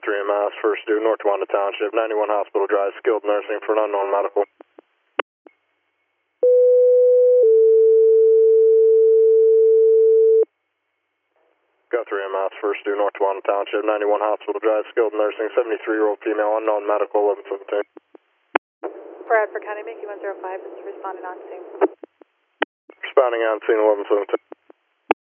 Guthrie and Mass, first due, North Wanda Township, 91 Hospital Drive, skilled nursing for an unknown medical. Guthrie and Mass, first due, North Wanda Township, 91 Hospital Drive, skilled nursing, 73-year-old female, unknown medical, 1117. Bradford County, Mickey 105 is responding on scene. Responding on scene, 1117.